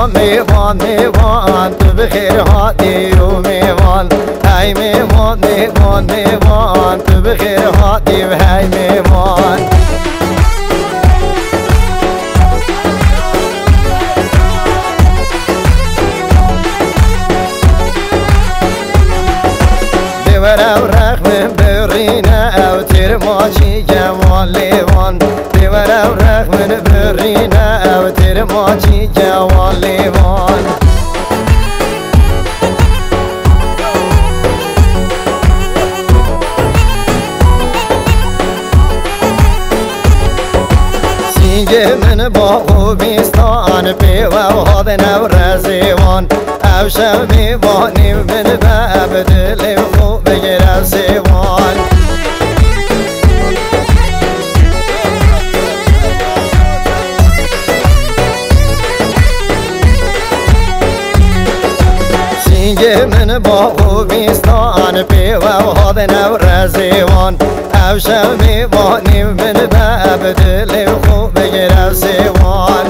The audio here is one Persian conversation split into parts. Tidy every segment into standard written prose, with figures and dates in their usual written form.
میوان میوان تو بخیر هاتی و میوان های میوان میوان میوان تو بخیر هاتی و های میوان دیوارو رخم برینه او تیر ماچی جوان لیوان دیوارو رخم برینه او تیر ماچی جوان لیوان سینگه من با خوبیستان پیوه و هاد نو رزیوان او شب میوانی من به دل خوب بگیر سیوان سینگه من با خوبیستان پیوه و هاد نو رزیوان او شب میوانی من به دل خوب بگیر سیوان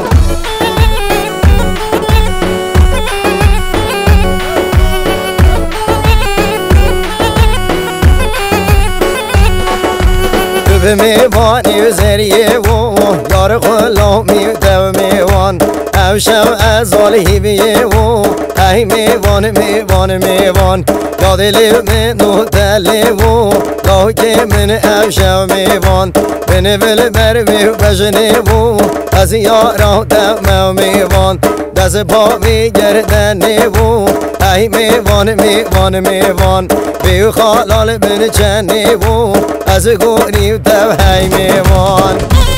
به میوانی و زریه و یار غلامی دو میوان او شب از آلهی بیه و ای میوان میوان میوان یاد لیو منو دلی و لاکه من او شب میوان بنه ول بر میو بجنه و از یارا دو میوان دست پا میگردنه و ای میوان میوان میوان بیو خالال بن چنه و از گونی و دو های میوان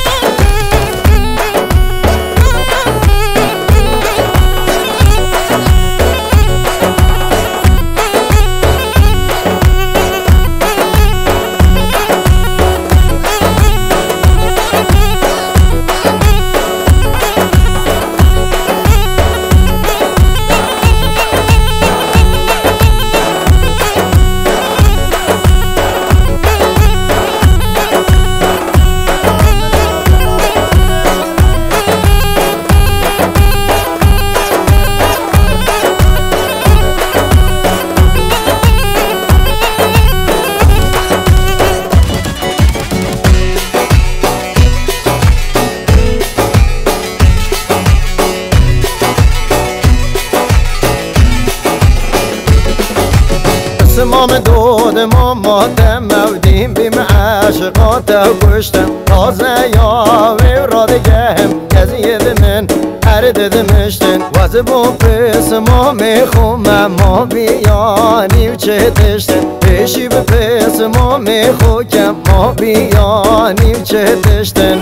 مام دود ماما دمودیم بیم عشقات و گشتم تازه یاوی را دیگهم کزید من هر ددمشتن واسه با پس ما میخوم ما بیانی و چه تشتن پیشی به پس ما میخوکم ما بیانی و چه تشتن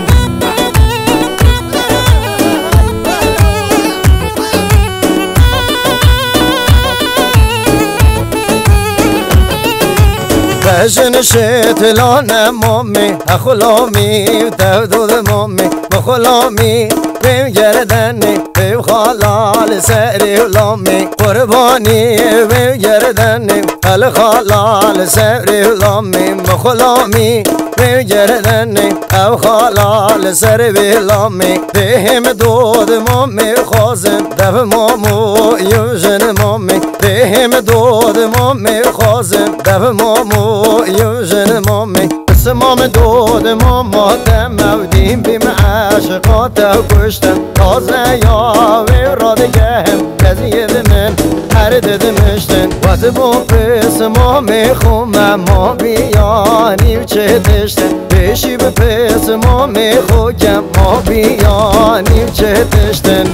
بجن شتلان مامی اخلامی دود مامی بخلامی بیم گردنی بیم خالال سری لامی قربانی بیم گردنی خال خالال سری لامی بخلامی بیم گردنی او خالال سری لامی بهم دود مامی خوازم دف مامو یوجن مامی بهم دود مامی خوازم دف مامو یوجن مامی بس مام دود ماما دمودیم بیم عشقات و کشتم تازه یاوی را دیگهم کزید من هر ددمشتن واسه با پس ما میخوم ما بیانی و چه تشتن پیشی به پس ما میخوکم ما بیانی و چه تشتن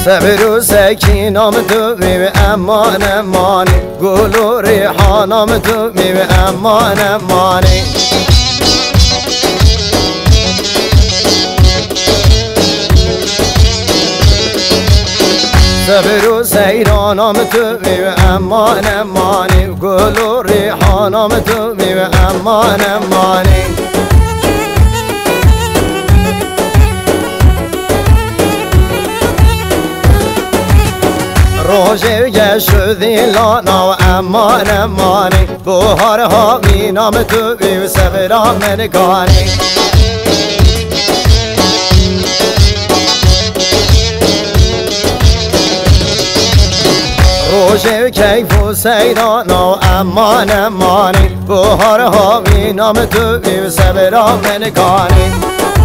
صبر و سکینام تو میوه امان امانی گل و ریحانام تو میوه امان امانی صبر و سیرانام تو میوه امان امانی گل و ریحانام تو میوه امان امانی روزه شدی لانا و امان امانی بهارها می نام تو بی صبرا منگانی روزه کیف و سیرانا و امان امانی بهارها می نام تو بی صبرا منگانی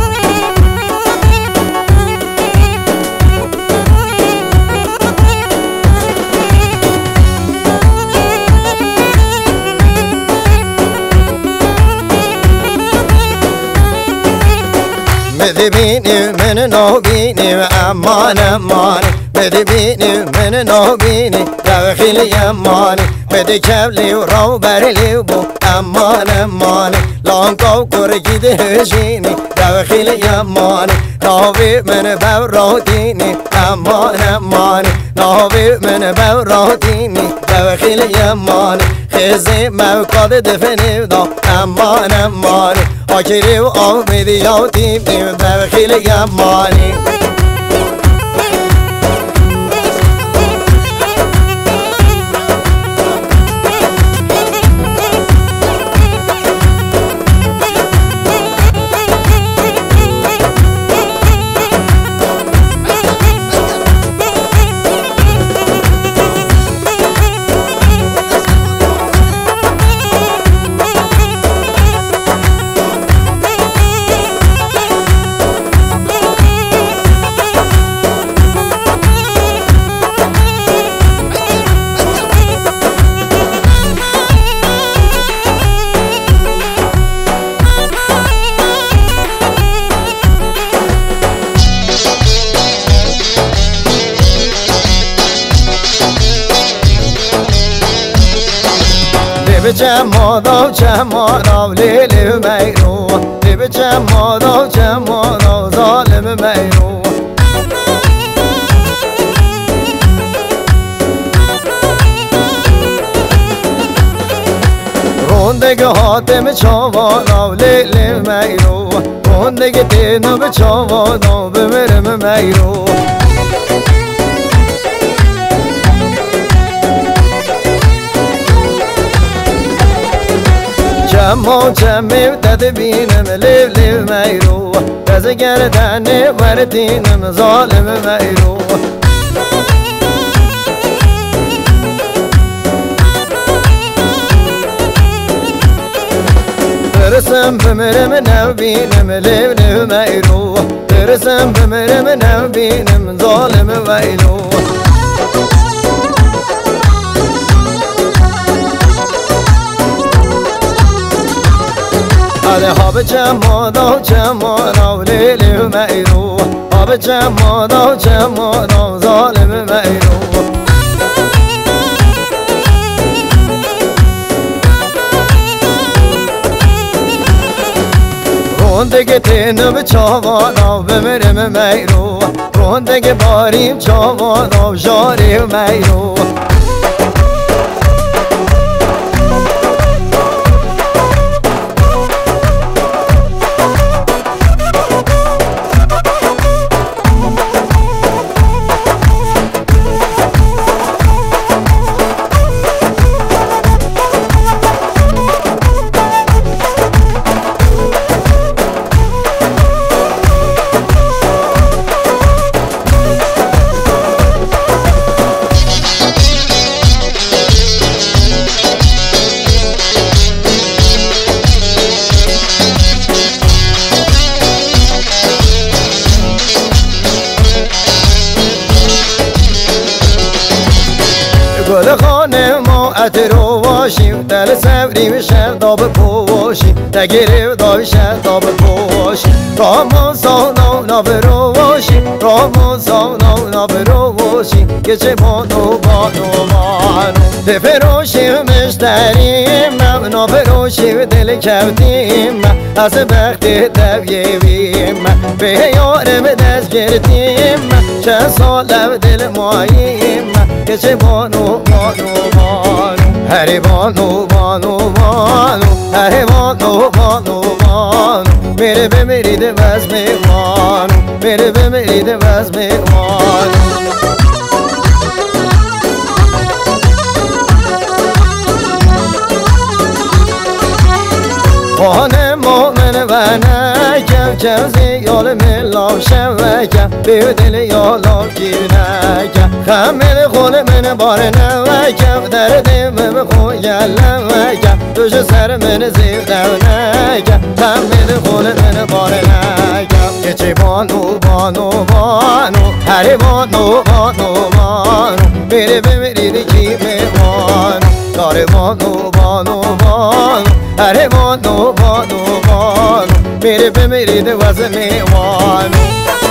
مدبینی من نوبینی و امان امانی مدبینی من نوبینی داخل امانی مد کبلی و رو برلی و بو امان امانی لانکو کرگید هشینی داخل امانی ناوی من بوراتینی امان امانی ناوی من بوراتینی داخل امانی خیزی موقع دفنی دا امان امانی آکری و آمیدی یا تیمی و داخل امانی جمادا جمادا لیلی میرو به جمادا جمادا ظالم میرو روندگ حاتم چاوانا لیلی میرو روندگ دینو به چاوانا بمیرم میرو جمع جمع تدبینم لیو لیو میرو دز گردن وردینم ظالم میرو برسم بمیرم نبینم لیو لیو میرو برسم بمیرم نبینم ظالم میرو هاب جمادا جمادا لیلی میرو هاب جمادا جمادا ظالم میرو روندگ تینو به چاوانا بمیرم میرو روندگ باریم چاوانا جاری میرو گل خانه ما اترو واشیم دل سبریم شرداب پوشیم تگیریم دای شرداب پوشیم رامو سانا نبرو واشیم رامو سانا نبرو باشی که چه بانو بفروشی مشتریم نافروشی و دل کفتیم از بخت دویویم به یارم دست گرتیم چند سال دل ماییم که چه بانو هر بانو هر بانو میره بمیریده وز میوانو میره بمیریده وز میوانو خانه مومن و نکم زیال ملام شوکم به دل یالام گیر نکم خمل خول من بار نوکم دردم بخویل نوکم دوش سر من زیردم نکم خمل خول من بار نکم که چه بانو هر بانو میره بمیریدی کی میوانو داره بانو هر بانو میره بمیریده وز میوانو